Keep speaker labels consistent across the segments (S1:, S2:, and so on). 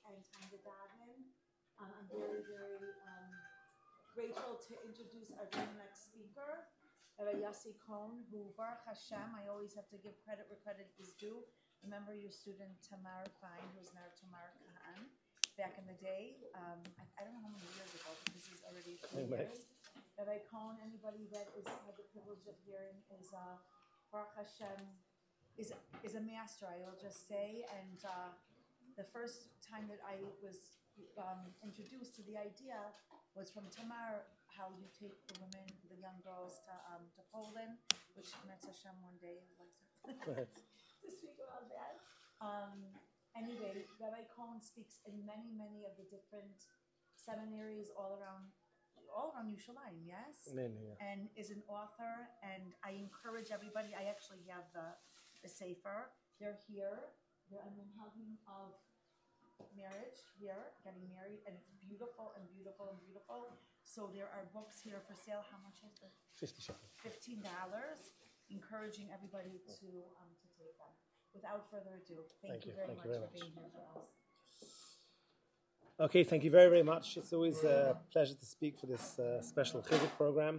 S1: and time to daven. I'm very, very grateful to introduce our very next speaker, Rabbi Yossi Cohn, who, Baruch Hashem, I always have to give credit where credit is due. Remember your student Tamar Fine, who's now Tamar Kahan, back in the day. I don't know how many years ago, but this is already a few years. Rabbi Cohn, anybody that had the privilege of hearing, is Baruch Hashem, is a master, I will just say. And the first time that I was introduced to the idea was from Tamar, how you take the women, the young girls to Poland, which Metz Hashem one day likes to speak about that. Anyway, Rabbi Cohn speaks in many, many of the different seminaries all around Yerushalayim, yes?
S2: Many, yeah.
S1: And is an author, and I encourage everybody, I actually have the Sefer. They're here. I'm in hugging of marriage here, getting married, and it's beautiful and beautiful and beautiful. So there are books here for sale. How much is it?
S2: 50 shekels.
S1: $15. Encouraging everybody to take them. Without further ado, thank you very much for being here for us.
S2: Okay, thank you very, very much. It's always a pleasure to speak for this special Chizuk program.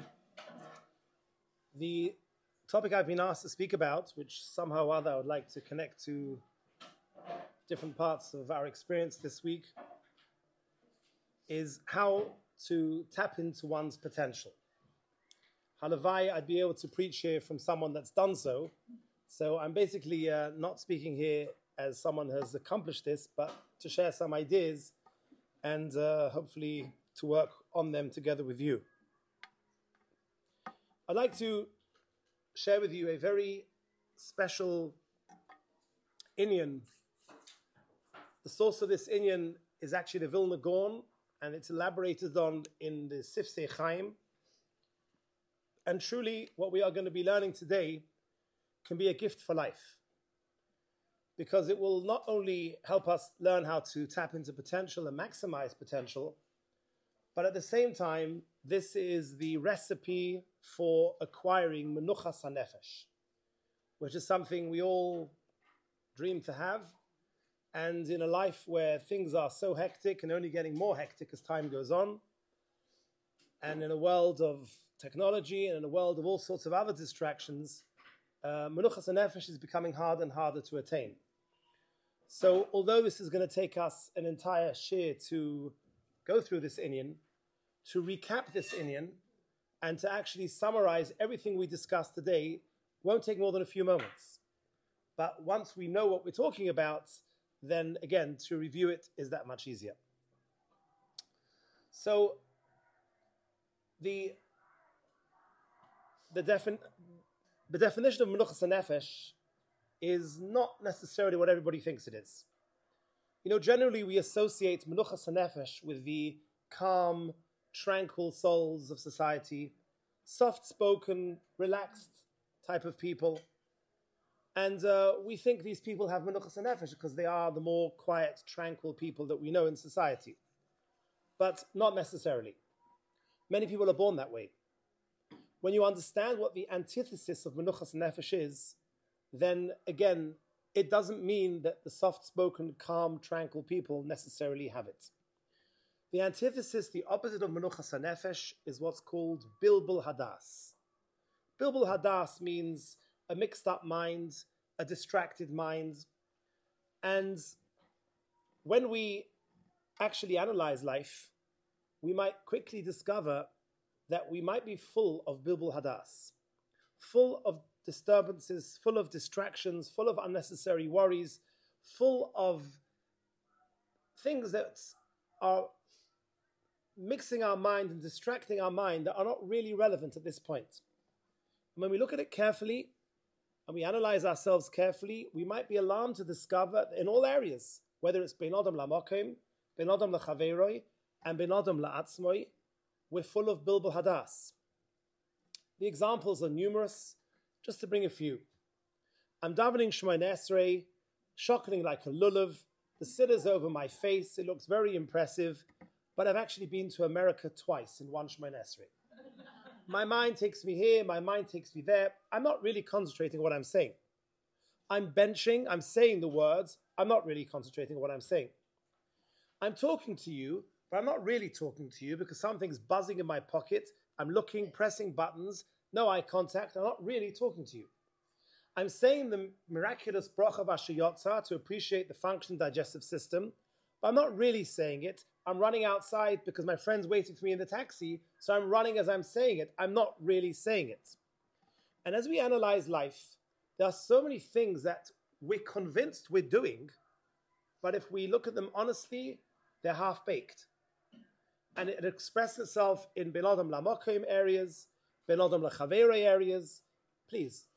S2: The topic I've been asked to speak about, which somehow or other I would like to connect to different parts of our experience this week, is how to tap into one's potential. Halavai, I'd be able to preach here from someone that's done so. So I'm basically not speaking here as someone who has accomplished this, but to share some ideas and hopefully to work on them together with you. I'd like to share with you a very special inyan. The source of this inyan is actually the Vilna Gaon, and it's elaborated on in the Sifsei Chaim. And truly, what we are going to be learning today can be a gift for life, because it will not only help us learn how to tap into potential and maximize potential, but at the same time, this is the recipe for acquiring menuchas hanefesh, which is something we all dream to have. And in a life where things are so hectic and only getting more hectic as time goes on, and in a world of technology and in a world of all sorts of other distractions, menuchas hanefesh is becoming harder and harder to attain. So although this is going to take us an entire shir to go through this inyan, to recap this inyan, and to actually summarize everything we discussed today, won't take more than a few moments. But once we know what we're talking about, then again, to review it is that much easier. So the definition of menuchas hanefesh is not necessarily what everybody thinks it is. You know, generally we associate menuchas hanefesh with the calm, tranquil souls of society, soft-spoken, relaxed type of people. And we think these people have menuchas hanefesh because they are the more quiet, tranquil people that we know in society. But not necessarily. Many people are born that way. When you understand what the antithesis of menuchas hanefesh is, then again, it doesn't mean that the soft-spoken, calm, tranquil people necessarily have it. The antithesis, the opposite of menuchas hanefesh, is what's called bilbul hadas. Bilbul hadas means a mixed-up mind, a distracted mind. And when we actually analyze life, we might quickly discover that we might be full of bilbul hadas, full of disturbances, full of distractions, full of unnecessary worries, full of things that are mixing our mind and distracting our mind that are not really relevant at this point. And when we look at it carefully and we analyze ourselves carefully, we might be alarmed to discover that in all areas, whether it's ben adam la'makom, ben adam la'chaveroi, and ben adam la'atzmoi, we're full of bilbul hadas. The examples are numerous. Just to bring a few. I'm davening Shemoneh Esrei, shocking like a lulav. The siddur over my face. It looks very impressive. But I've actually been to America twice in one Shemoneh Esrei. My mind takes me here, my mind takes me there. I'm not really concentrating on what I'm saying. I'm benching, I'm saying the words. I'm not really concentrating on what I'm saying. I'm talking to you, but I'm not really talking to you because something's buzzing in my pocket. I'm looking, pressing buttons, no eye contact. I'm not really talking to you. I'm saying the miraculous bracha v'ashayotza to appreciate the functioning digestive system, but I'm not really saying it. I'm running outside because my friend's waiting for me in the taxi, so I'm running as I'm saying it. I'm not really saying it. And as we analyze life, there are so many things that we're convinced we're doing, but if we look at them honestly, they're half-baked. And it expresses itself in Ben Adam Lamokim areas, Ben Adam Lachavera areas. Please.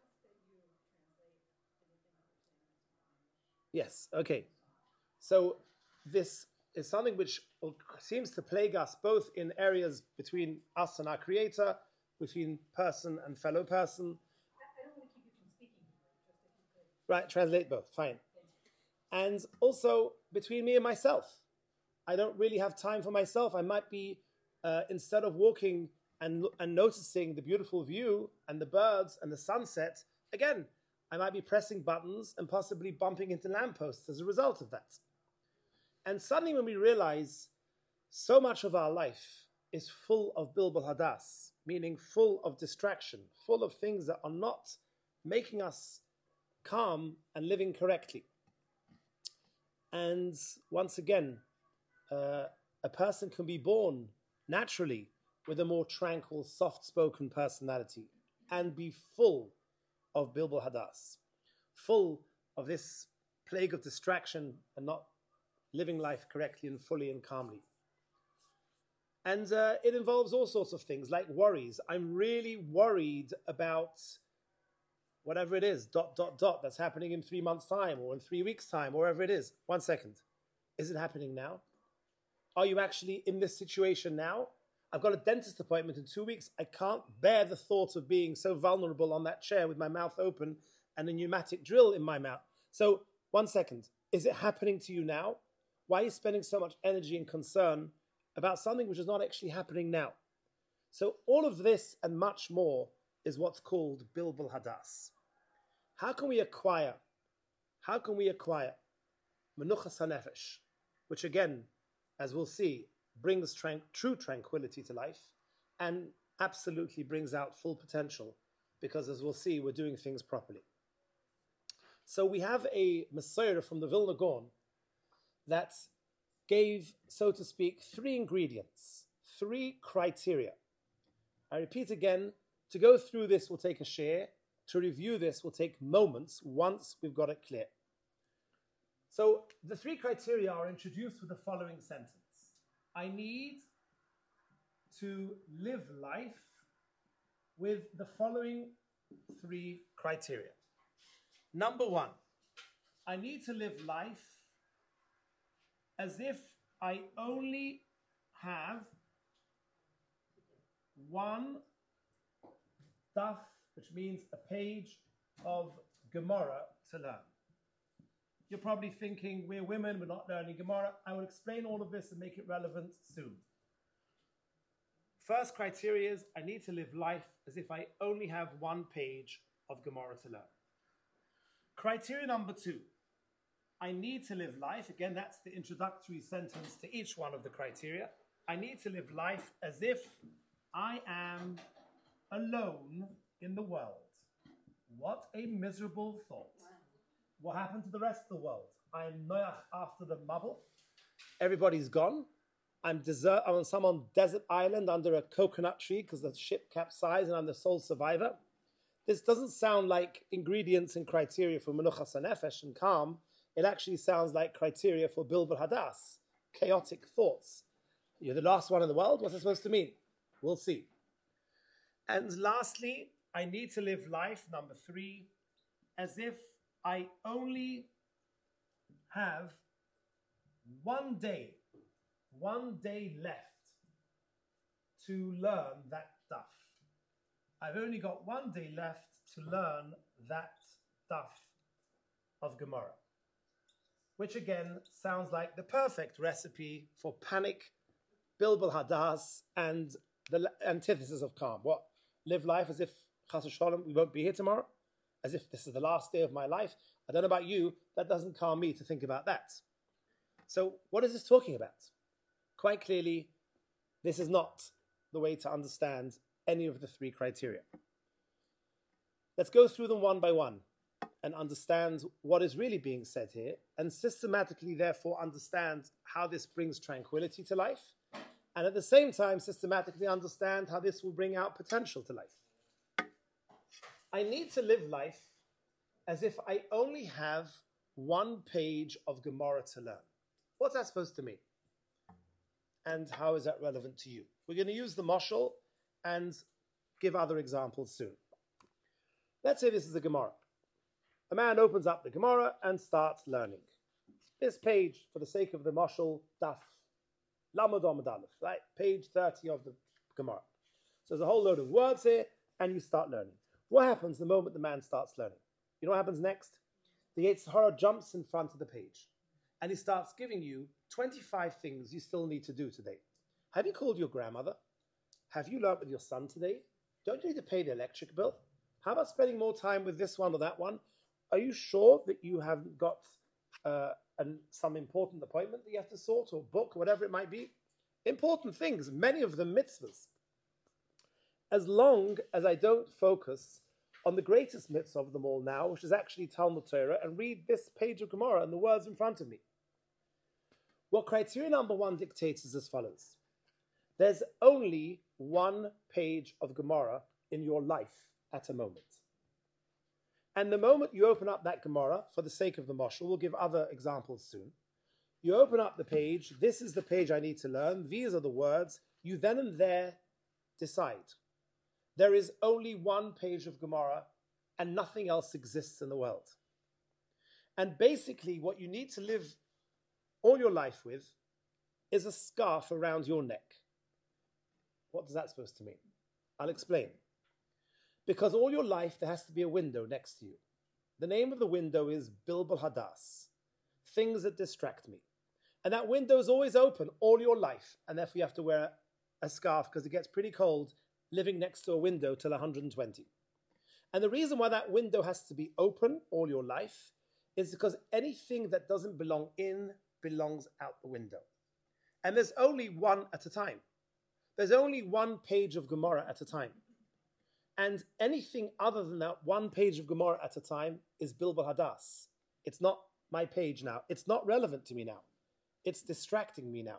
S2: Yes, okay. So this is something which seems to plague us both in areas between us and our Creator, between person and fellow person.
S1: I don't want to keep you from speaking. Just if you could.
S2: Right, translate both, fine. And also between me and myself. I don't really have time for myself. I might be, instead of walking and noticing the beautiful view and the birds and the sunset, again, I might be pressing buttons and possibly bumping into lampposts as a result of that. And suddenly when we realize so much of our life is full of bilbul hadas, meaning full of distraction, full of things that are not making us calm and living correctly. And once again, a person can be born naturally with a more tranquil, soft-spoken personality and be full of bilbul hadas, full of this plague of distraction and not living life correctly and fully and calmly. And it involves all sorts of things like worries. I'm really worried about whatever it is, ... that's happening in 3 months' time or in 3 weeks' time, or wherever it is. 1 second. Is it happening now? Are you actually in this situation now? I've got a dentist appointment in 2 weeks. I can't bear the thought of being so vulnerable on that chair with my mouth open and a pneumatic drill in my mouth. So, 1 second. Is it happening to you now? Why are you spending so much energy and concern about something which is not actually happening now? So all of this and much more is what's called bilbul hadas. How can we acquire menuchas hanefesh, which again, as we'll see, brings true tranquility to life and absolutely brings out full potential because, as we'll see, we're doing things properly. So we have a Messiah from the Vilna Gaon that gave, so to speak, 3 ingredients, 3 criteria. I repeat again, to go through this will take a share, to review this will take moments once we've got it clear. So the 3 criteria are introduced with the following sentence. I need to live life with the following 3 criteria. Number 1, I need to live life as if I only have 1 daf, which means a page of Gemara to learn. You're probably thinking, we're women, we're not learning Gemara. I will explain all of this and make it relevant soon. First criteria is, I need to live life as if I only have 1 page of Gemara to learn. Criteria number 2, I need to live life, again, that's the introductory sentence to each one of the criteria. I need to live life as if I am alone in the world. What a miserable thought. What happened to the rest of the world? I'm Noach after the Mabul. Everybody's gone. I'm on some desert island under a coconut tree because the ship capsized and I'm the sole survivor. This doesn't sound like ingredients and criteria for menuchas hanefesh and calm. It actually sounds like criteria for bilbul hadas, chaotic thoughts. You're the last one in the world? What's it supposed to mean? We'll see. And lastly, I need to live life, number 3, as if I only have 1 day left to learn that daf. I've only got 1 day left to learn that daf of Gemara, which again sounds like the perfect recipe for panic, bilbul hadas, and the antithesis of calm. What? Live life as if, chas v'shalom, we won't be here tomorrow? As if this is the last day of my life? I don't know about you, that doesn't calm me to think about that. So what is this talking about? Quite clearly, this is not the way to understand any of the three criteria. Let's go through them one by one and understand what is really being said here, and systematically, therefore, understand how this brings tranquility to life, and at the same time, systematically understand how this will bring out potential to life. I need to live life as if I only have one page of Gemara to learn. What's that supposed to mean? And how is that relevant to you? We're going to use the mashal and give other examples soon. Let's say this is a Gemara. A man opens up the Gemara and starts learning. This page, for the sake of the mashal, daf, Lamed Amud Aleph, right? Page 30 of the Gemara. So there's a whole load of words here, and you start learning. What happens the moment the man starts learning? You know what happens next? The Yetzer Hara jumps in front of the page, and he starts giving you 25 things you still need to do today. Have you called your grandmother? Have you learned with your son today? Don't you need to pay the electric bill? How about spending more time with this one or that one? Are you sure that you haven't got some important appointment that you have to sort or book, whatever it might be? Important things, many of them mitzvahs. As long as I don't focus on the greatest mitzvah of them all now, which is actually Talmud Torah, and read this page of Gemara and the words in front of me. What criteria number one dictates is as follows. There's only one page of Gemara in your life at a moment. And the moment you open up that Gemara, for the sake of the mashal, we'll give other examples soon. You open up the page, this is the page I need to learn, these are the words, you then and there decide. There is only one page of Gemara and nothing else exists in the world. And basically what you need to live all your life with is a scarf around your neck. What is that supposed to mean? I'll explain. Because all your life there has to be a window next to you. The name of the window is Bilbul Hadas, things that distract me. And that window is always open all your life, and therefore you have to wear a scarf because it gets pretty cold living next to a window till 120. And the reason why that window has to be open all your life is because anything that doesn't belong in belongs out the window. And there's only one at a time. There's only one page of Gemara at a time. And anything other than that one page of Gemara at a time is Bilbul Hadas. It's not my page now. It's not relevant to me now. It's distracting me now.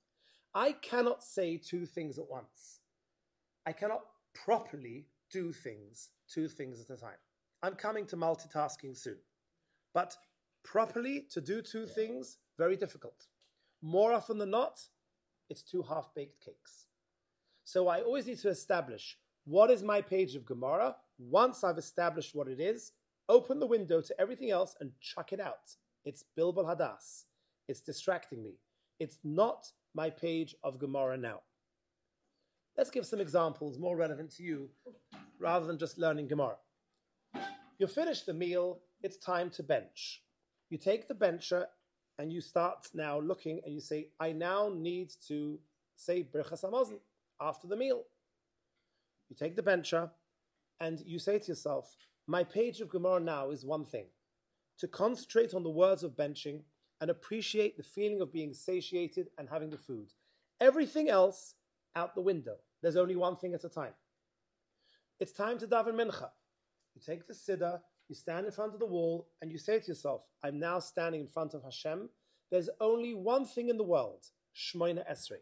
S2: I cannot say two things at once. I cannot properly do two things at a time. I'm coming to multitasking soon. But properly to do two things, very difficult. More often than not, it's two half-baked cakes. So I always need to establish what is my page of Gemara. Once I've established what it is, open the window to everything else and chuck it out. It's Bilbul Hadas. It's distracting me. It's not my page of Gemara now. Let's give some examples more relevant to you rather than just learning Gemara. You finish the meal, it's time to bench. You take the bencher and you start now looking and you say, I now need to say Birchas Hamazon after the meal. You take the bencher and you say to yourself, my page of Gemara now is one thing, to concentrate on the words of benching and appreciate the feeling of being satiated and having the food. Everything else out the window. There's only one thing at a time. It's time to daven mincha. You take the siddur, you stand in front of the wall, and you say to yourself, I'm now standing in front of Hashem. There's only one thing in the world, Shmoina Esrei.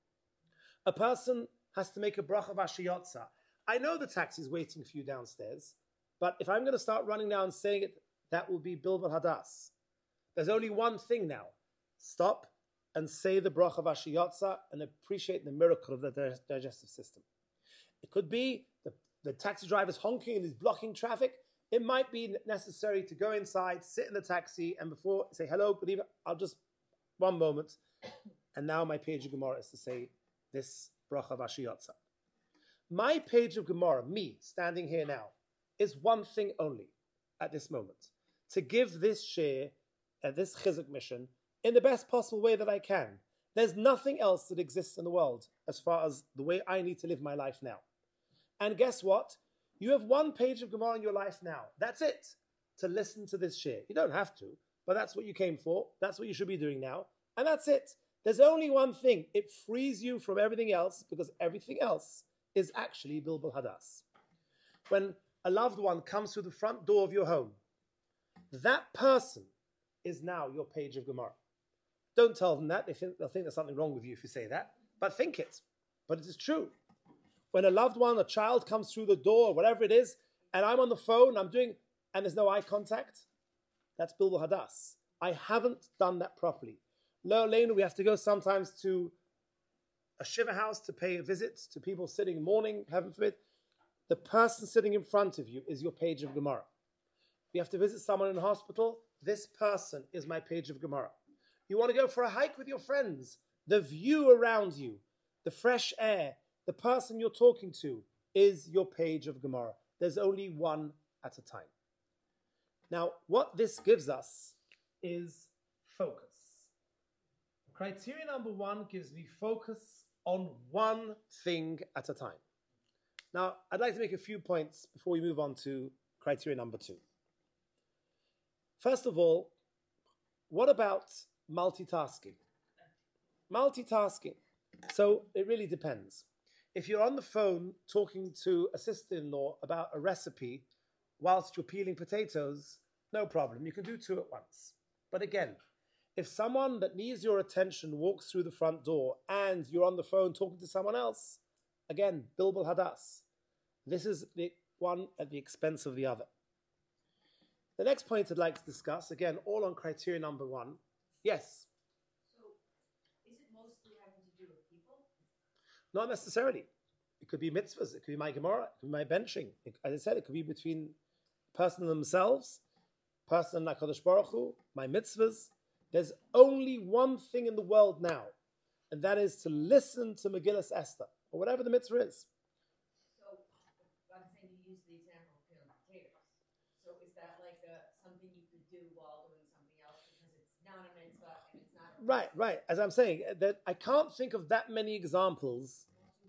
S2: A person has to make a bracha of Ashiyotza. I know the taxi's waiting for you downstairs, but if I'm going to start running now and saying it, that will be Bilbul Hadas. There's only one thing now. Stop and say the bracha of Ashiyotza and appreciate the miracle of the digestive system. It could be the taxi driver's honking and he's blocking traffic. It might be necessary to go inside, sit in the taxi, and before say, hello, good evening, I'll just, one moment. And now my page of Gemara is to say this bracha of Ashiyotza. My page of Gemara, me, standing here now, is one thing only at this moment. To give this share, this chizuk mission, in the best possible way that I can. There's nothing else that exists in the world as far as the way I need to live my life now. And guess what? You have one page of Gemara in your life now. That's it. To listen to this share. You don't have to, but that's what you came for. That's what you should be doing now. And that's it. There's only one thing. It frees you from everything else because everything else is actually Bilbul Hadas. When a loved one comes through the front door of your home, that person is now your page of Gemara. Don't tell them that. They'll think there's something wrong with you if you say that. But think it. But it is true. When a loved one, a child comes through the door, whatever it is, and I'm on the phone, and there's no eye contact, that's Bilbul Hadas. I haven't done that properly. Lo Aleinu, we have to go sometimes to a shiva house to pay a visit to people sitting mourning, heaven forbid. The person sitting in front of you is your page of Gemara. You have to visit someone in a hospital, this person is my page of Gemara. You want to go for a hike with your friends, the view around you, the fresh air, the person you're talking to is your page of Gemara. There's only one at a time. Now, what this gives us is focus. Criteria number one gives me focus on one thing at a time. Now, I'd like to make a few points before we move on to criteria number two. First of all, what about multitasking? Multitasking. So it really depends. If you're on the phone talking to a sister-in-law about a recipe whilst you're peeling potatoes, no problem. You can do two at once. But again, if someone that needs your attention walks through the front door and you're on the phone talking to someone else, again, Bilbul Hadas. This is the one at the expense of the other. The next point I'd like to discuss, again, all on criteria number one. Yes?
S3: So, is it mostly having to do with people?
S2: Not necessarily. It could be mitzvahs, it could be my Gemara, it could be my benching. As I said, it could be between person and themselves, person and HaKadosh Baruch Hu, my mitzvahs. There's only one thing in the world now, and that is to listen to Megillas Esther, or whatever the mitzvah is.
S3: So, I'm saying you use the example of peeling potatoes. So, is that like something you could do while doing something else because it's not a mitzvah and it's not a
S2: Right. As I'm saying, that I can't think of that many examples.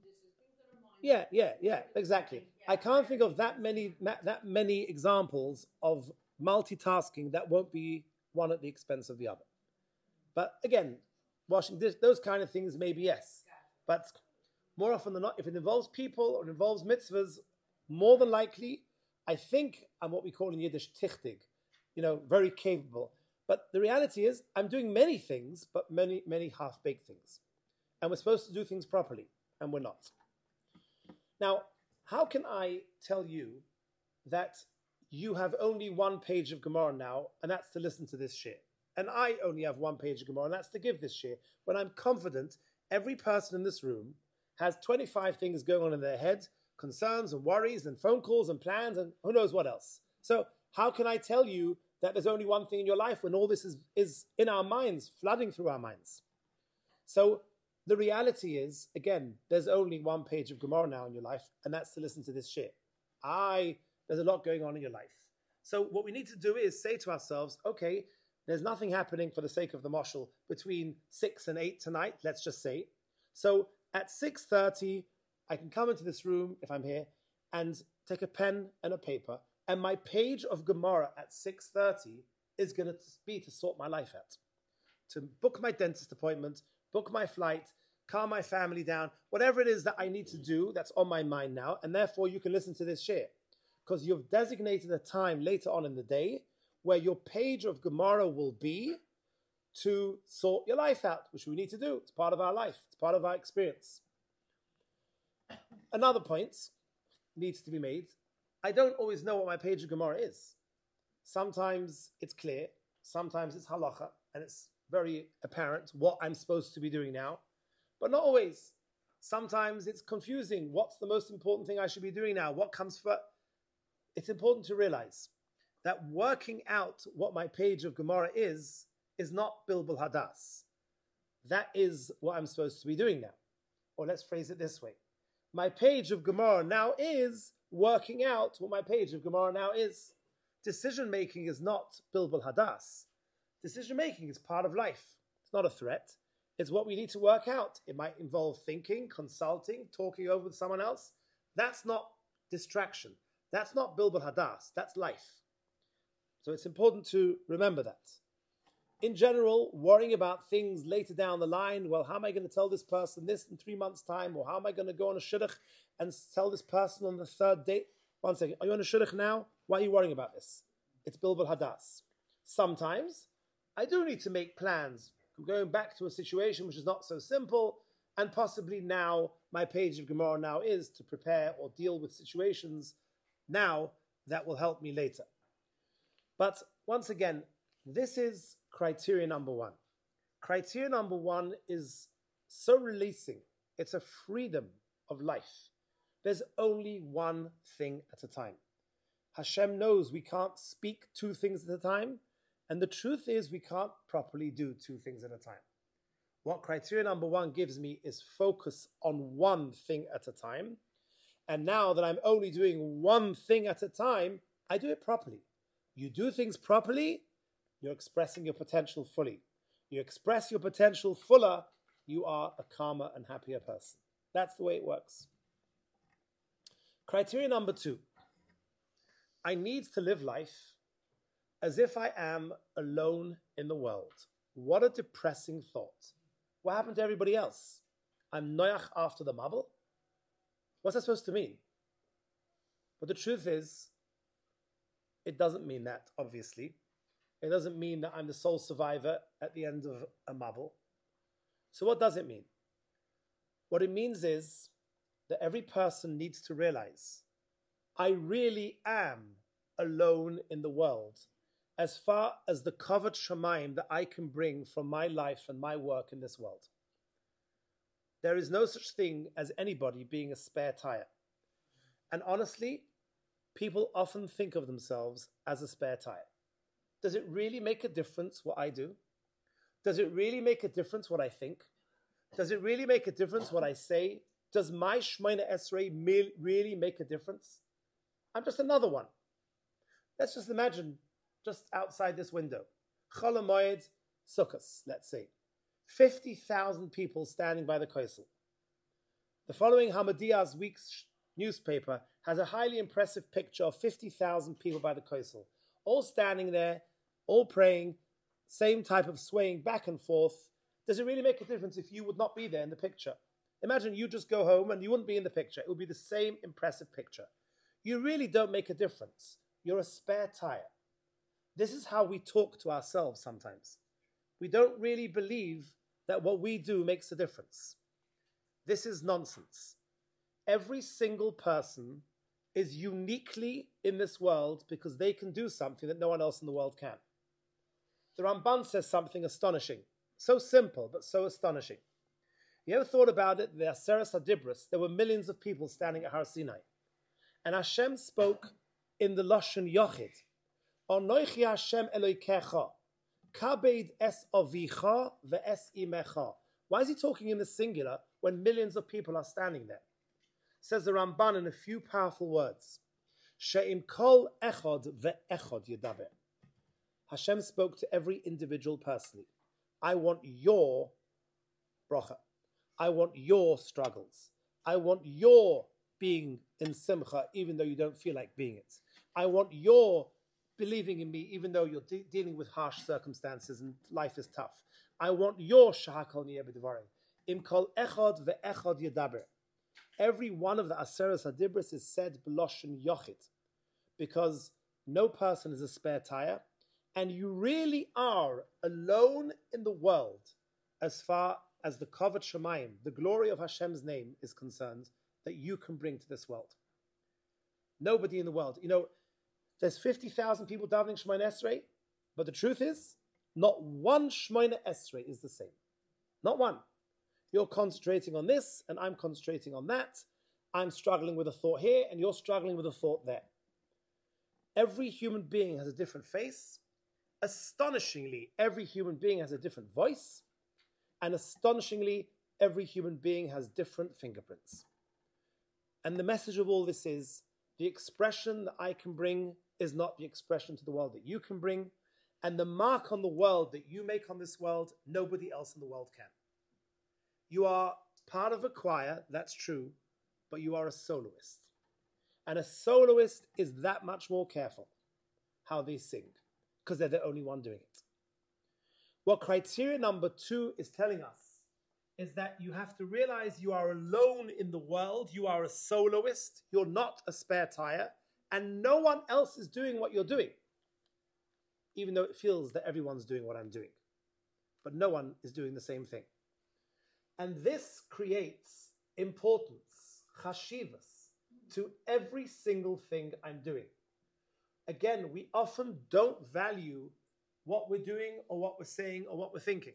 S2: Yeah, exactly. I can't think of that many examples of multitasking that won't be one at the expense of the other. But again, washing dishes, those kind of things, maybe yes. But more often than not, if it involves people or it involves mitzvahs, more than likely, I think I'm what we call in Yiddish tichtig, very capable. But the reality is, I'm doing many things, but many, many half-baked things. And we're supposed to do things properly, and we're not. Now, how can I tell you that you have only one page of Gemara now, and that's to listen to this shir? And I only have one page of Gemara, and that's to give this shir, when I'm confident every person in this room has 25 things going on in their head, concerns and worries and phone calls and plans and who knows what else. So how can I tell you that there's only one thing in your life when all this is in our minds, flooding through our minds? So the reality is, again, there's only one page of Gemara now in your life, and that's to listen to this shir. There's a lot going on in your life. So what we need to do is say to ourselves, okay, there's nothing happening for the sake of the mashal between 6 and 8 tonight, let's just say. So at 6:30, I can come into this room, if I'm here, and take a pen and a paper, and my page of Gemara at 6:30 is going to be to sort my life out. To book my dentist appointment, book my flight, calm my family down, whatever it is that I need to do that's on my mind now, and therefore you can listen to this shir. Because you've designated a time later on in the day where your page of Gemara will be to sort your life out, which we need to do. It's part of our life. It's part of our experience. Another point needs to be made. I don't always know what my page of Gemara is. Sometimes it's clear. Sometimes it's halacha, and it's very apparent what I'm supposed to be doing now. But not always. Sometimes it's confusing. What's the most important thing I should be doing now? What comes first? It's important to realize that working out what my page of Gemara is not Bilbul Hadas. That is what I'm supposed to be doing now. Or let's phrase it this way. My page of Gemara now is working out what my page of Gemara now is. Decision making is not Bilbul Hadas. Decision making is part of life. It's not a threat. It's what we need to work out. It might involve thinking, consulting, talking over with someone else. That's not distraction. That's not Bilbul Hadas. That's life. So it's important to remember that. in general, worrying about things later down the line. Well, how am I going to tell this person this in 3 months' time? Or how am I going to go on a shidduch and tell this person on the third date? One second, are you on a shidduch now? Why are you worrying about this? It's Bilbul Hadas. Sometimes I do need to make plans. I'm going back to a situation which is not so simple, and possibly now my page of Gemara now is to prepare or deal with situations now that will help me later. But once again, this is criteria number one. Criteria number one is so releasing. It's a freedom of life. There's only one thing at a time. Hashem knows we can't speak 2 things at a time, and the truth is we can't properly do 2 things at a time. What criteria number one gives me is focus on one thing at a time, and now that I'm only doing one thing at a time, I do it properly. You do things properly, you're expressing your potential fully. You express your potential fuller, you are a calmer and happier person. That's the way it works. Criteria number 2. I need to live life as if I am alone in the world. What a depressing thought. What happened to everybody else? I'm noyach after the mabel? What's that supposed to mean? But the truth is, it doesn't mean that, obviously. It doesn't mean that I'm the sole survivor at the end of a mabel. So what does it mean? What it means is that every person needs to realize, I really am alone in the world as far as the covered shamayim that I can bring from my life and my work in this world. There is no such thing as anybody being a spare tire. And honestly, people often think of themselves as a spare tire. Does it really make a difference what I do? Does it really make a difference what I think? Does it really make a difference what I say? Does my Shemona Esrei really make a difference? I'm just another one. Let's just imagine just outside this window. Chol HaMoed Sukkos, let's say. 50,000 people standing by the Kosel. The following Hamadiyah's week's newspaper has a highly impressive picture of 50,000 people by the Kosel, all standing there, all praying, same type of swaying back and forth. Does it really make a difference if you would not be there in the picture? Imagine you just go home and you wouldn't be in the picture. It would be the same impressive picture. You really don't make a difference. You're a spare tire. This is how we talk to ourselves sometimes. We don't really believe that what we do makes a difference. This is nonsense. Every single person is uniquely in this world because they can do something that no one else in the world can. The Ramban says something astonishing. So simple, but so astonishing. You ever thought about it? The Aseret HaDibros, there were millions of people standing at Har Sinai. And Hashem spoke in the Lashon Yochid. Onoichi Hashem Eloikecha, kabed es avicha ve'es imecha. Why is he talking in the singular when millions of people are standing there? Says the Ramban in a few powerful words. She'im kol echad ve'echad yedaber. Hashem spoke to every individual personally. I want your bracha. I want your struggles. I want your being in simcha even though you don't feel like being it. I want your believing in me even though you're dealing with harsh circumstances and life is tough. I want your shahakal niyeh b'dvarim. Im kol echad ve'echad yedaber. Every one of the Aseret HaDibros is said b'loshen yochid because no person is a spare tire and you really are alone in the world as far as the Kavod Shamayim, the glory of Hashem's name is concerned, that you can bring to this world. Nobody in the world. You know, there's 50,000 people davening Shemona Esrei, but the truth is, not one Shemona Esrei is the same. Not one. You're concentrating on this, and I'm concentrating on that. I'm struggling with a thought here, and you're struggling with a thought there. Every human being has a different face. Astonishingly, every human being has a different voice. And astonishingly, every human being has different fingerprints. And the message of all this is, the expression that I can bring is not the expression to the world that you can bring. And the mark on the world that you make on this world, nobody else in the world can. You are part of a choir, that's true, but you are a soloist. And a soloist is that much more careful how they sing, because they're the only one doing it. What criteria number 2 is telling us is that you have to realize you are alone in the world. You are a soloist. You're not a spare tire. And no one else is doing what you're doing. Even though it feels that everyone's doing what I'm doing. But no one is doing the same thing. And this creates importance, chashivas, to every single thing I'm doing. Again, we often don't value what we're doing or what we're saying or what we're thinking.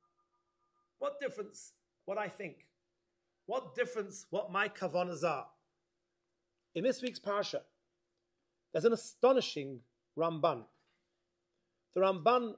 S2: What difference what I think? What difference what my kavanas are? In this week's parsha, there's an astonishing Ramban. The Ramban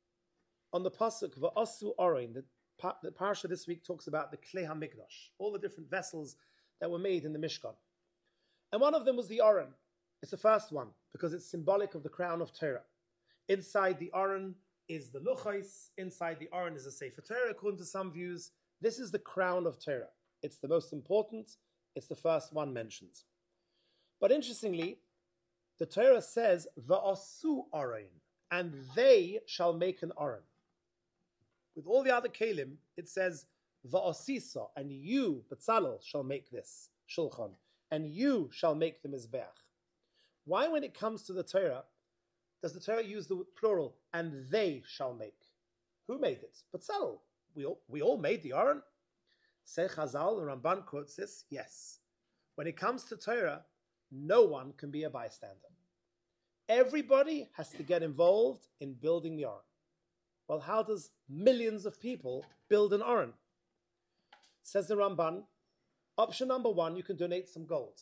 S2: on the pasuk Va'asu Orein, the parsha this week talks about the Klei HaMikdash, all the different vessels that were made in the Mishkan. And one of them was the Oren. It's the first one because it's symbolic of the crown of Torah. Inside the Oren is the Luchais. Inside the Oren is the Sefer Torah. According to some views, this is the crown of Torah. It's the most important. It's the first one mentioned. But interestingly, the Torah says, Va'asu Oren, and they shall make an Oren. With all the other Kalim, it says, Va'asisa, and you, Betzalel, shall make this Shulchan, and you shall make the Mizbeach. Why, when it comes to the Torah, does the Torah use the plural, and they shall make? Who made it? Betzalel. We all made the Aron. Say Chazal, the Ramban quotes this, yes. When it comes to Torah, no one can be a bystander. Everybody has to get involved in building the Aron. Well, how does millions of people build an Aron? Says the Ramban, option number 1, you can donate some gold.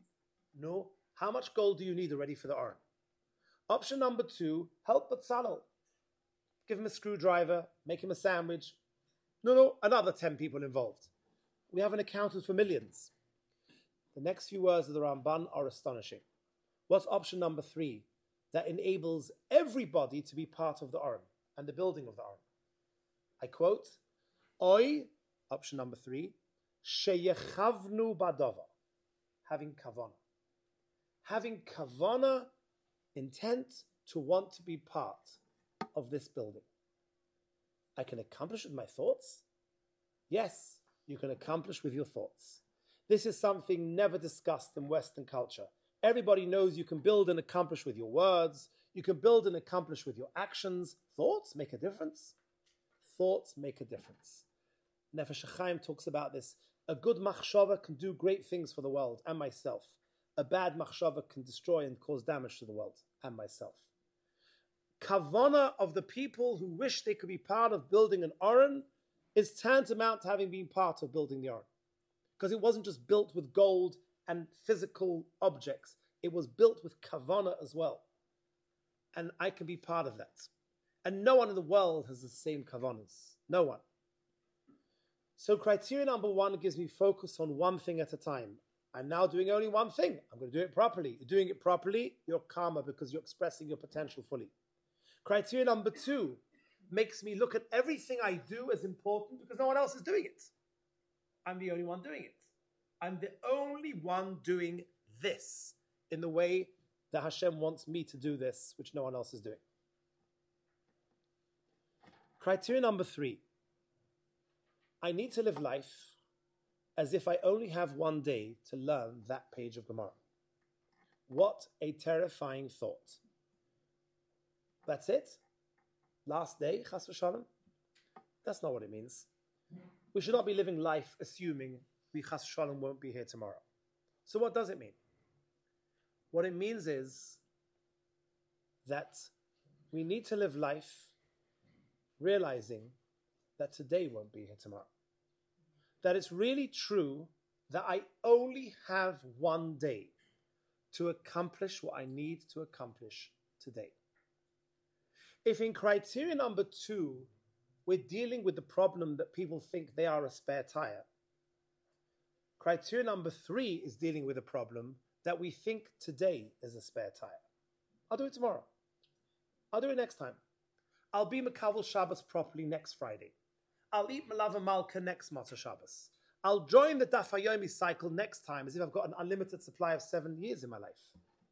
S2: No, how much gold do you need already for the Aron? Option number 2, help Betzalel. Give him a screwdriver, make him a sandwich. No, another 10 people involved. We haven't accounted for millions. The next few words of the Ramban are astonishing. What's option number 3? That enables everybody to be part of the Aron and the building of the Aron. I quote, Oi, option number 3, sheyechavnu badava, having kavana. Having kavana, intent to want to be part of this building. I can accomplish with my thoughts? Yes, you can accomplish with your thoughts. This is something never discussed in Western culture. Everybody knows you can build and accomplish with your words. You can build and accomplish with your actions. Thoughts make a difference. Thoughts make a difference. Nefesh HaChaim talks about this. A good machshava can do great things for the world and myself. A bad machshava can destroy and cause damage to the world and myself. Kavana of the people who wish they could be part of building an Aron is tantamount to having been part of building the Aron. Because it wasn't just built with gold and physical objects. It was built with kavana as well. And I can be part of that. And no one in the world has the same kavanas. No one. So criteria number 1 gives me focus on one thing at a time. I'm now doing only one thing. I'm going to do it properly. You're doing it properly, you're calmer because you're expressing your potential fully. Criteria number 2 makes me look at everything I do as important because no one else is doing it. I'm the only one doing it. I'm the only one doing this in the way that Hashem wants me to do this, which no one else is doing. Criteria number 3. I need to live life as if I only have one day to learn that page of Gemara. What a terrifying thought. That's it? Last day, chas v'shalom? That's not what it means. We should not be living life assuming we chas v'shalom won't be here tomorrow. So what does it mean? What it means is that we need to live life realizing that today won't be here tomorrow. That it's really true that I only have one day to accomplish what I need to accomplish today. If in criteria number 2, we're dealing with the problem that people think they are a spare tire, criteria number 3 is dealing with a problem that we think today is a spare tire. I'll do it tomorrow. I'll do it next time. I'll be Mekabel Shabbos properly next Friday. I'll eat Malava Malka next Matzah Shabbos. I'll join the Daf HaYomi cycle next time as if I've got an unlimited supply of 7 years in my life.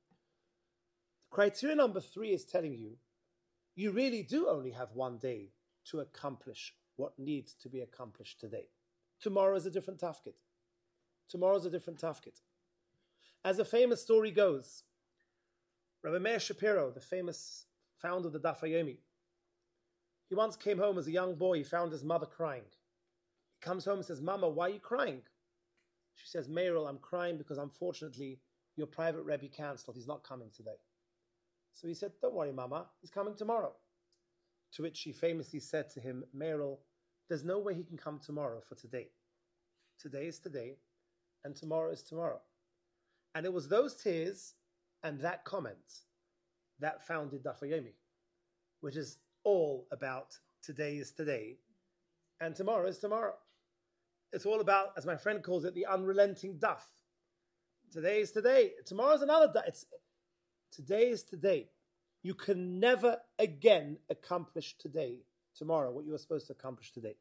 S2: Criteria number 3 is telling you, you really do only have one day to accomplish what needs to be accomplished today. Tomorrow is a different tafkid. Tomorrow's a different tafkid. As a famous story goes, Rabbi Meir Shapiro, the famous founder of the Daf Yomi, he once came home as a young boy. He found his mother crying. He comes home and says, "Mama, why are you crying?" She says, "Meirel, I'm crying because unfortunately your private Rebbe cancelled. He's not coming today." So he said, "Don't worry, Mama, he's coming tomorrow." To which she famously said to him, "Meirel, there's no way he can come tomorrow for today. Today is today, and tomorrow is tomorrow." And it was those tears and that comment that founded Daf Yomi, which is all about today is today, and tomorrow is tomorrow. It's all about, as my friend calls it, the unrelenting daf. Today is today. Tomorrow's another daf. Today is today. You can never again accomplish tomorrow, what you were supposed to accomplish today.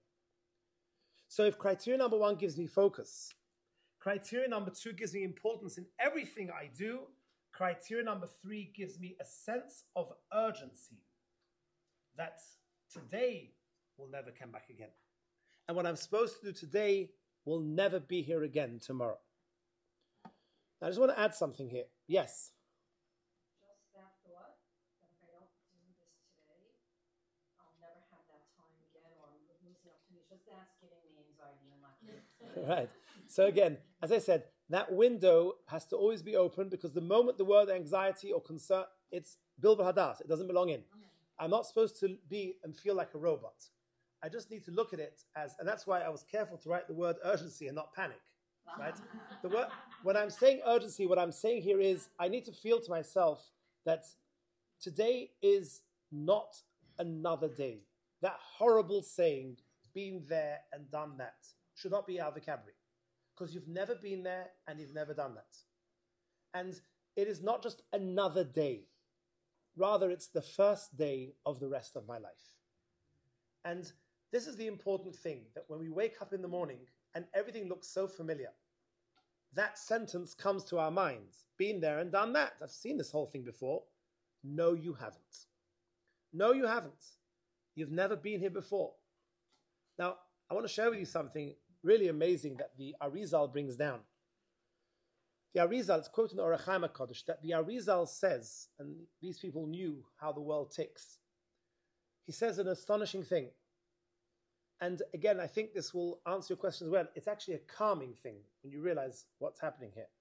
S2: So if criteria number 1 gives me focus, criteria number 2 gives me importance in everything I do, criteria number 3 gives me a sense of urgency that today will never come back again. And what I'm supposed to do today will never be here again tomorrow. Now, I just want to add something here. Yes?
S4: Just that thought, that if I don't do this today, I'll never have that time again, or I'm losing opportunities. Just that's giving me anxiety and lack of
S2: Right. So again, as I said, that window has to always be open, because the moment the word anxiety or concern, it's bilba hadas. It doesn't belong in. I'm not supposed to be and feel like a robot. I just need to look at it as, and that's why I was careful to write the word urgency and not panic. Right? The word, when I'm saying urgency, what I'm saying here is I need to feel to myself that today is not another day. That horrible saying, been there and done that, should not be our vocabulary. Because you've never been there and you've never done that. And it is not just another day. Rather, it's the first day of the rest of my life. And this is the important thing, that when we wake up in the morning and everything looks so familiar, that sentence comes to our minds. Been there and done that. I've seen this whole thing before. No, you haven't. No, you haven't. You've never been here before. Now, I want to share with you something really amazing that the Arizal brings down. The Arizal, it's quoted in the Orach Chaim HaKadosh, that the Arizal says, and these people knew how the world ticks, he says an astonishing thing. And again, I think this will answer your question as well. It's actually a calming thing when you realize what's happening here.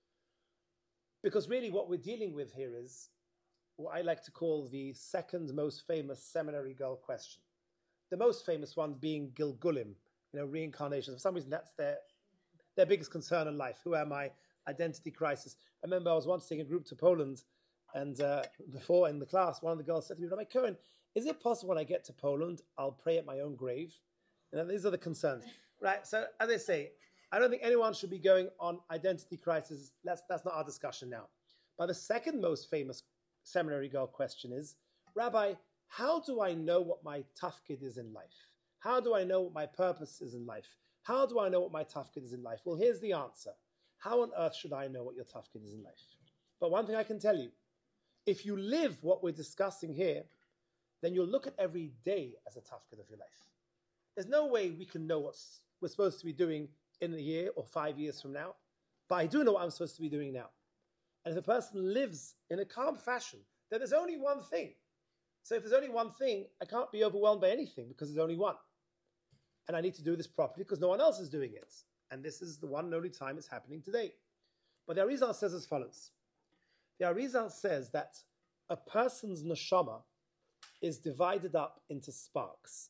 S2: Because really what we're dealing with here is what I like to call the second most famous seminary girl question. The most famous one being Gilgulim, reincarnation. For some reason, that's their biggest concern in life. Who am I? Identity crisis. I remember I was once taking a group to Poland, and before in the class, one of the girls said to me, "Rabbi Cohen, is it possible when I get to Poland, I'll pray at my own grave?" And these are the concerns. Right, so as I say, I don't think anyone should be going on identity crisis. That's not our discussion now. But the second most famous seminary girl question is, Rabbi, how do I know what my tafkid is in life? How do I know what my purpose is in life? How do I know what my tafkid is in life? Well, here's the answer. How on earth should I know what your tafkid is in life? But one thing I can tell you, if you live what we're discussing here, then you'll look at every day as a tafkid of your life. There's no way we can know what we're supposed to be doing in a year or 5 years from now, but I do know what I'm supposed to be doing now. And if a person lives in a calm fashion, then there's only one thing. So if there's only one thing, I can't be overwhelmed by anything because there's only one. And I need to do this properly because no one else is doing it. And this is the one and only time it's happening today. But the Arizal says as follows. The Arizal says that a person's neshama is divided up into sparks.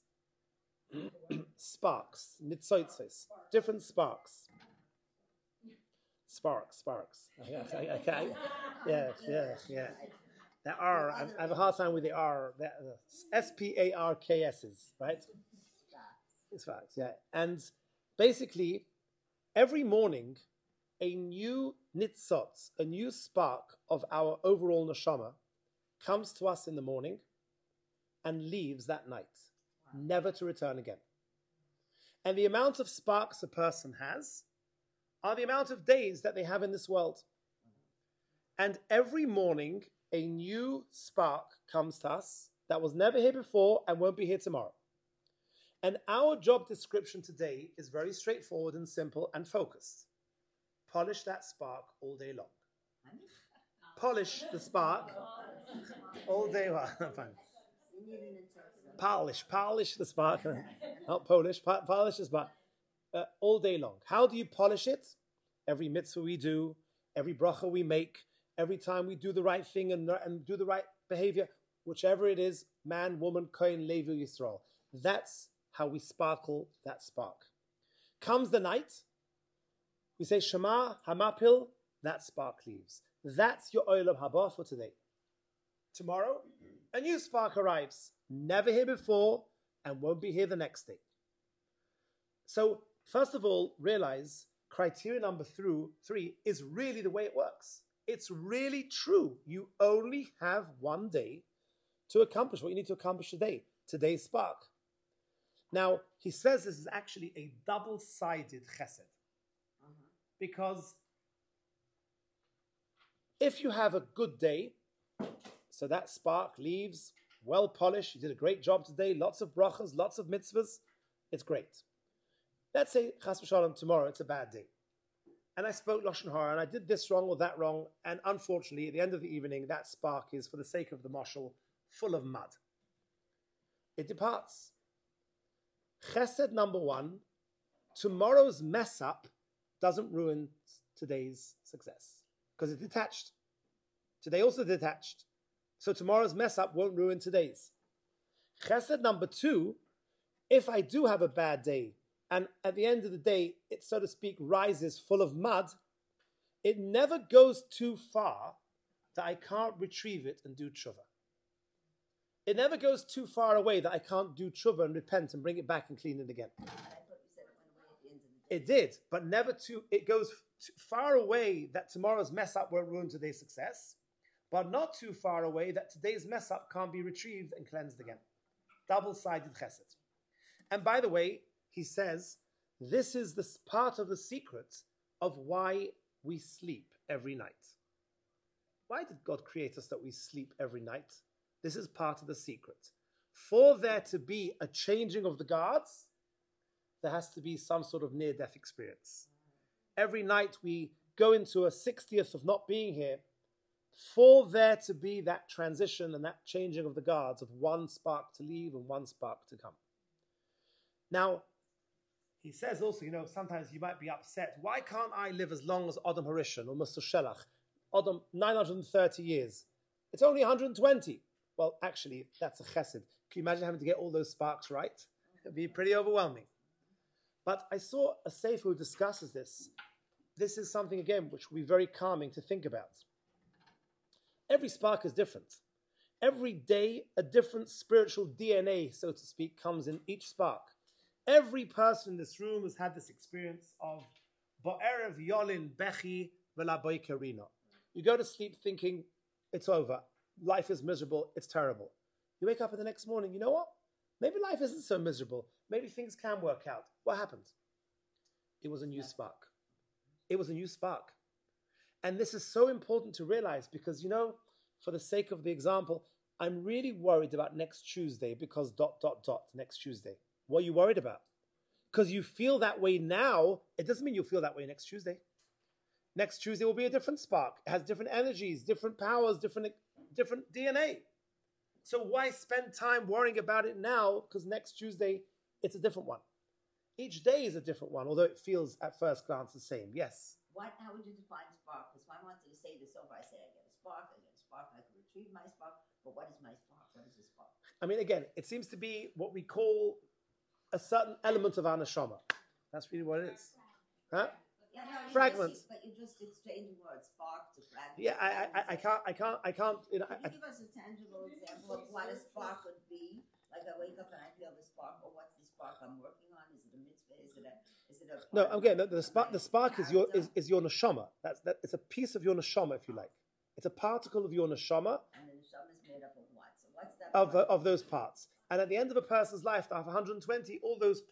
S2: Sparks, nitzoitzos, different sparks. Sparks. Okay. Yeah. There are, I have a hard time with the R. SPARKSs, right? It's facts, yeah. And basically, every morning, a new nitzotz, a new spark of our overall neshama, comes to us in the morning and leaves that night, never to return again. And the amount of sparks a person has are the amount of days that they have in this world. And every morning, a new spark comes to us that was never here before and won't be here tomorrow. And our job description today is very straightforward and simple and focused. Polish that spark all day long. Polish the spark all day long. Fine. Polish the spark. Not Polish, polish the spark all day long. How do you polish it? Every mitzvah we do, every bracha we make, every time we do the right thing and do the right behavior, whichever it is, man, woman, Kohen, Levi, Yisrael. That's how we sparkle that spark. Comes the night, we say Shema Hamapil, that spark leaves. That's your Olam Haba for today. Tomorrow, a new spark arrives. Never here before and won't be here the next day. So, first of all, realize criteria number 3 is really the way it works. It's really true. You only have one day to accomplish what you need to accomplish today. Today's spark. Now, he says this is actually a double-sided chesed. Because if you have a good day, so that spark leaves, well polished, you did a great job today, lots of brachas, lots of mitzvahs, it's great. Let's say, chas v'shalom, tomorrow it's a bad day. And I spoke Lashon Hara, and I did this wrong or that wrong, and unfortunately, at the end of the evening, that spark is, for the sake of the mashal, full of mud. It departs. Chesed number 1, tomorrow's mess up doesn't ruin today's success, because it's detached. Today also detached. So tomorrow's mess up won't ruin today's. Chesed number 2, if I do have a bad day, and at the end of the day, it, so to speak, rises full of mud, it never goes too far that I can't retrieve it and do tshuva. It never goes too far away that I can't do tshuva and repent and bring it back and clean it again. It did, but never too, it goes too far away that tomorrow's mess up won't ruin today's success, but not too far away that today's mess up can't be retrieved and cleansed again. Double-sided chesed. And by the way, he says, this is the part of the secret of why we sleep every night. Why did God create us that we sleep every night? This is part of the secret. For there to be a changing of the guards, there has to be some sort of near-death experience. Every night we go into a 60th of not being here, for there to be that transition and that changing of the guards of one spark to leave and one spark to come. Now, he says also, sometimes you might be upset. Why can't I live as long as Adam Harishon or Mr. Shelach? Adam, 930 years. It's only 120. Well, actually, that's a chesed. Can you imagine having to get all those sparks right? It'd be pretty overwhelming. But I saw a sefer who discusses this. This is something, again, which will be very calming to think about. Every spark is different. Every day, a different spiritual DNA, so to speak, comes in each spark. Every person in this room has had this experience of Ba'erev Yolin Bechi V'la Boikerina. You go to sleep thinking, it's over. Life is miserable. It's terrible. You wake up in the next morning, you know what? Maybe life isn't so miserable. Maybe things can work out. What happened? It was a new spark. It was a new spark. And this is so important to realize because, for the sake of the example, I'm really worried about next Tuesday because ... next Tuesday. What are you worried about? Because you feel that way now, it doesn't mean you'll feel that way next Tuesday. Next Tuesday will be a different spark. It has different energies, different powers, different DNA. So why spend time worrying about it now? Because next Tuesday, it's a different one. Each day is a different one, although it feels at first glance the same. Yes?
S5: How would you define spark? Because if I wanted to say this over, I say I get a spark, I can retrieve my spark, but what is my spark? What is a spark?
S2: I mean, again, it seems to be what we call a certain element of our neshama. That's really what it is. Huh?
S5: Yeah,
S2: fragments.
S5: But you just exchanging words, spark to fragment.
S2: Yeah, I can't.
S5: Can you give us a tangible example of what a spark would be? Like I wake up and I feel the spark, or what's the spark I'm working on? Is it a mitzvah? Is it a
S2: no? Again, the spark is your neshama. It's a piece of your neshama, if you like. It's a particle of your neshama.
S5: And the neshama is made up of what? So what's that?
S2: Of those parts. And at the end of a person's life, after 120, all those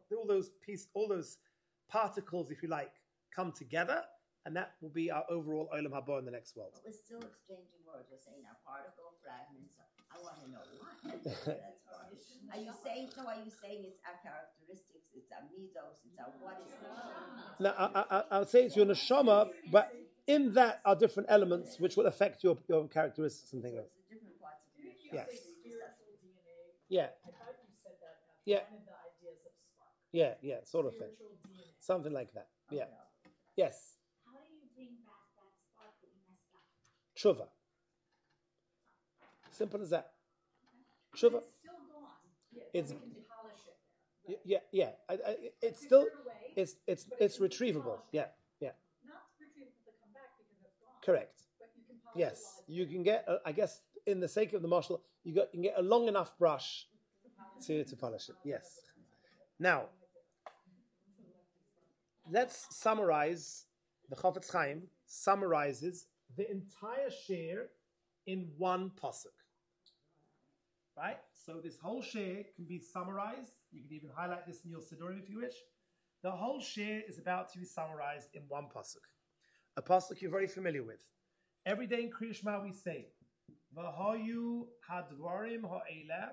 S2: particles, if you like, come together, and that will be our overall Olam Haba in the next world.
S5: But we're still exchanging words. We're saying our particle fragments. I want to know why. That's hard. Are you saying it's our characteristics, it's our midos, it's our what is it?
S2: Now, I'll say it's your neshama, but in that are different elements which will affect your characteristics and things like
S5: It's the different parts of the neshama.
S2: Yes.
S6: Spiritual DNA.
S2: Yeah.
S6: I thought you said that after
S2: Yeah.
S6: one of the ideas of spark.
S2: Yeah, sort of thing.
S6: Spiritual DNA.
S2: Something like that. Yeah.
S5: Okay.
S2: Yes.
S7: How do you bring back that spark that you messed up?
S2: Tshuva. Simple as that. Tshuva.
S3: It's still gone.
S2: It's
S3: You can polish it there.
S2: yeah. It's
S3: You
S2: still
S3: threw it away,
S2: it's
S3: but
S2: it's
S3: you can
S2: retrievable.
S3: polish it.
S2: Yeah.
S6: Not retrievable to come back because it's gone.
S2: Correct.
S6: But you can polish it
S2: Yes,
S6: while it's
S2: you
S6: there.
S2: can get. I guess in the sake of the marshal, you can get a long enough brush to polish it. Yes. Now, let's summarize. The Chofetz Chaim summarizes the entire shir in one pasuk. Right? So this whole shir can be summarized. You can even highlight this in your Siddurim if you wish. The whole shir is about to be summarized in one pasuk. A pasuk you're very familiar with. Every day in Kriya Shema we say, V'hoyu hadvarim ha'eleh.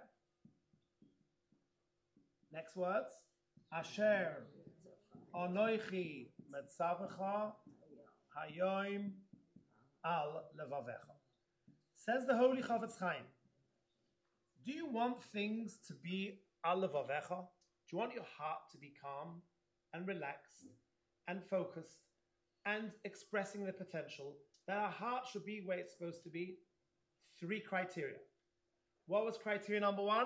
S2: Next words. Asher anoichi metzavecha hayoim al levavecha. Says the Holy Chofetz Chaim, do you want things to be al levavecha? Do you want your heart to be calm and relaxed and focused and expressing the potential that our heart should be where it's supposed to be? 3 criteria. What was criteria number 1?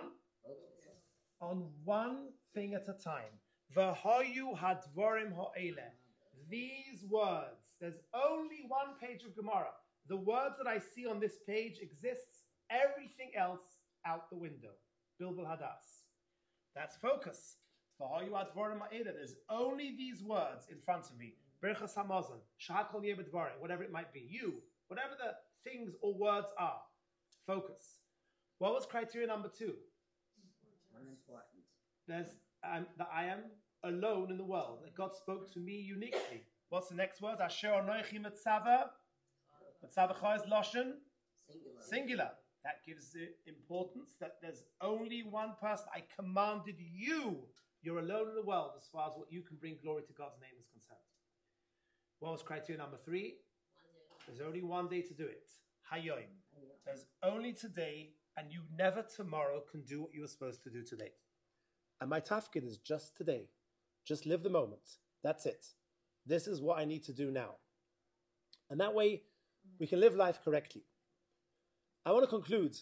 S2: On one thing at a time. V'hoyu hadvarim ha'eleh. These words. There's only one page of Gemara. The words that I see on this page exists. Everything else out the window. Bilbul Hadas. That's focus. V'hoyu hadvarim ha'eleh. There's only these words in front of me. Berchas Hamazon, Shahakol Yebedvarim, whatever it might be. You, whatever the things or words are. Focus. What was criteria number 2?
S5: Unimportant.
S2: There's that I am alone in the world. That God spoke to me uniquely. What's the next word? Asher anoichi metzava. Metzavecha is lashon singular. That gives the importance that there's only one person. I commanded you. You're alone in the world as far as what you can bring glory to God's name is concerned. What was criteria number 3? There's only one day to do it. Hayoim. There's only today, and you never tomorrow can do what you were supposed to do today. And my tafkid is just today. Just live the moment. That's it. This is what I need to do now. And that way, we can live life correctly. I want to conclude.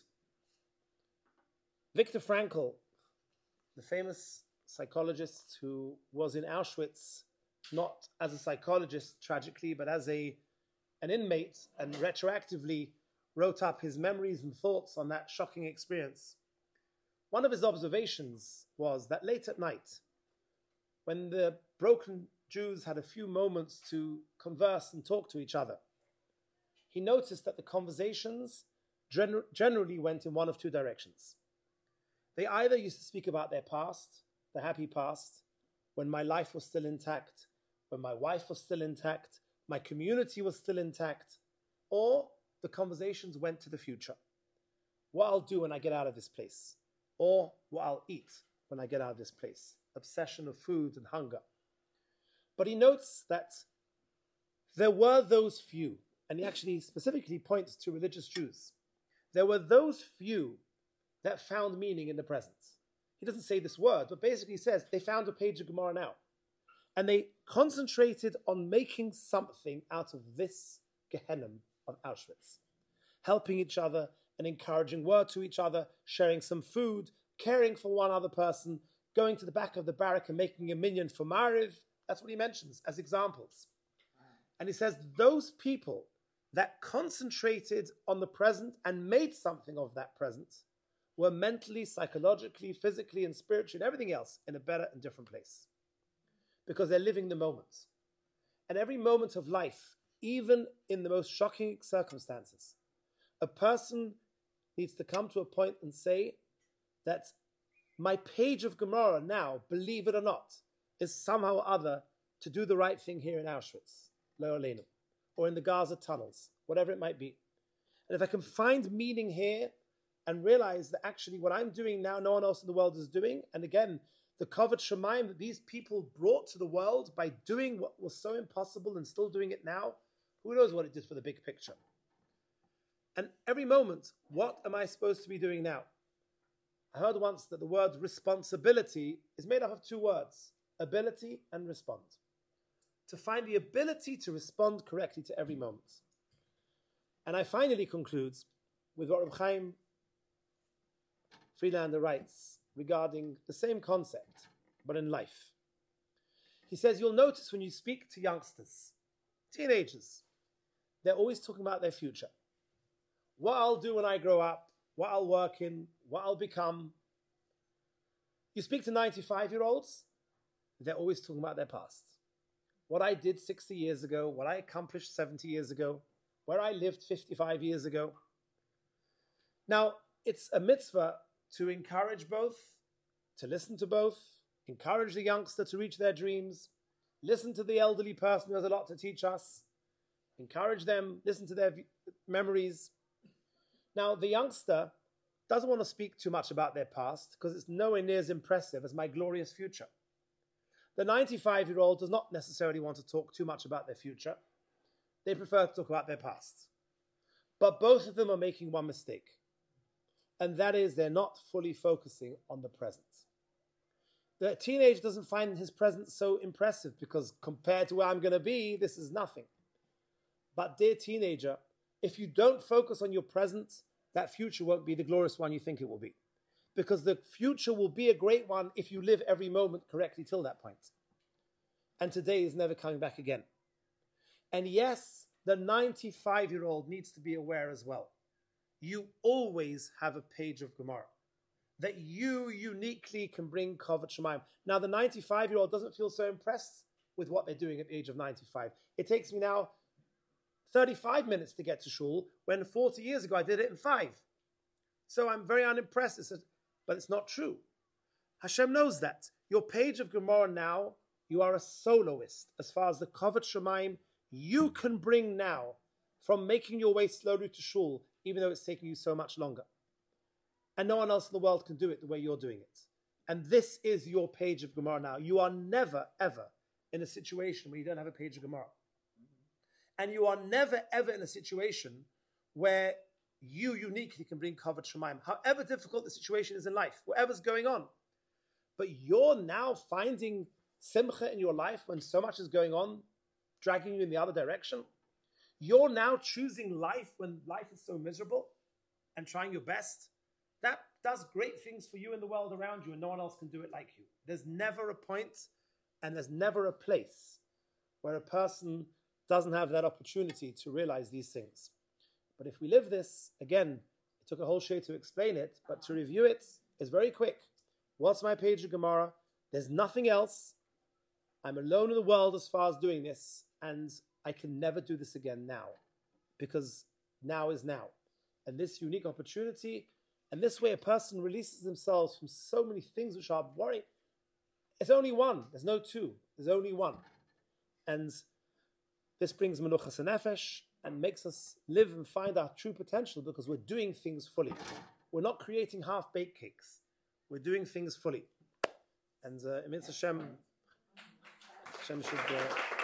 S2: Viktor Frankl, the famous psychologist who was in Auschwitz, not as a psychologist, tragically, but as an inmate, and retroactively wrote up his memories and thoughts on that shocking experience. One of his observations was that late at night, when the broken Jews had a few moments to converse and talk to each other, he noticed that the conversations generally went in one of 2 directions. They either used to speak about their past, the happy past, when my life was still intact, when my wife was still intact, my community was still intact, or the conversations went to the future. What I'll do when I get out of this place, or what I'll eat when I get out of this place. Obsession of food and hunger. But he notes that there were those few, and he actually specifically points to religious Jews. There were those few that found meaning in the present. He doesn't say this word, but basically says they found a page of Gemara now. And they concentrated on making something out of this Gehenna of Auschwitz. Helping each other, an encouraging word to each other, sharing some food, caring for one other person, going to the back of the barrack and making a minyan for Mariv. That's what he mentions as examples. And he says those people that concentrated on the present and made something of that present were mentally, psychologically, physically, and spiritually, and everything else in a better and different place. Because they're living the moment. And every moment of life, even in the most shocking circumstances, a person needs to come to a point and say that my page of Gemara now, believe it or not, is somehow or other to do the right thing here in Auschwitz, Lo Aleinu, or in the Gaza tunnels, whatever it might be. And if I can find meaning here, and realize that actually what I'm doing now, no one else in the world is doing. And again, the Kavod Shemaim that these people brought to the world by doing what was so impossible and still doing it now, who knows what it did for the big picture. And every moment, what am I supposed to be doing now? I heard once that the word responsibility is made up of two words, ability and respond. To find the ability to respond correctly to every moment. And I finally conclude with what Reb Chaim Friedlander writes regarding the same concept, but in life. He says, you'll notice when you speak to youngsters, teenagers, they're always talking about their future. What I'll do when I grow up, what I'll work in, what I'll become. You speak to 95-year-olds, they're always talking about their past. What I did 60 years ago, what I accomplished 70 years ago, where I lived 55 years ago. Now, it's a mitzvah to encourage both, to listen to both, encourage the youngster to reach their dreams, listen to the elderly person who has a lot to teach us, encourage them, listen to their memories. Now, the youngster doesn't want to speak too much about their past because it's nowhere near as impressive as my glorious future. The 95-year-old does not necessarily want to talk too much about their future. They prefer to talk about their past. But both of them are making one mistake. And that is they're not fully focusing on the present. The teenager doesn't find his present so impressive because compared to where I'm going to be, this is nothing. But dear teenager, if you don't focus on your present, that future won't be the glorious one you think it will be. Because the future will be a great one if you live every moment correctly till that point. And today is never coming back again. And yes, the 95-year-old needs to be aware as well. You always have a page of Gemara that you uniquely can bring Kavod Shemaim. Now, the 95-year-old doesn't feel so impressed with what they're doing at the age of 95. It takes me now 35 minutes to get to shul, when 40 years ago I did it in 5. So I'm very unimpressed. But it's not true. Hashem knows that. Your page of Gemara now, you are a soloist as far as the Kavod Shemaim you can bring now from making your way slowly to shul, even though it's taking you so much longer. And no one else in the world can do it the way you're doing it. And this is your page of Gemara now. You are never, ever in a situation where you don't have a page of Gemara. And you are never, ever in a situation where you uniquely can bring Kavod Shemaim, however difficult the situation is in life, whatever's going on. But you're now finding simcha in your life when so much is going on, dragging you in the other direction. You're now choosing life when life is so miserable and trying your best. That does great things for you in the world around you, and no one else can do it like you. There's never a point and there's never a place where a person doesn't have that opportunity to realize these things. But if we live this, again, it took a whole show to explain it, but to review it is very quick. What's my page of Gemara? There's nothing else. I'm alone in the world as far as doing this, and I can never do this again now, because now is now. And this unique opportunity, and this way a person releases themselves from so many things which are worrying. It's only one. There's no two. There's only one. And this brings Menuchas Nefesh and makes us live and find our true potential because we're doing things fully. We're not creating half-baked cakes. We're doing things fully. And Hashem should...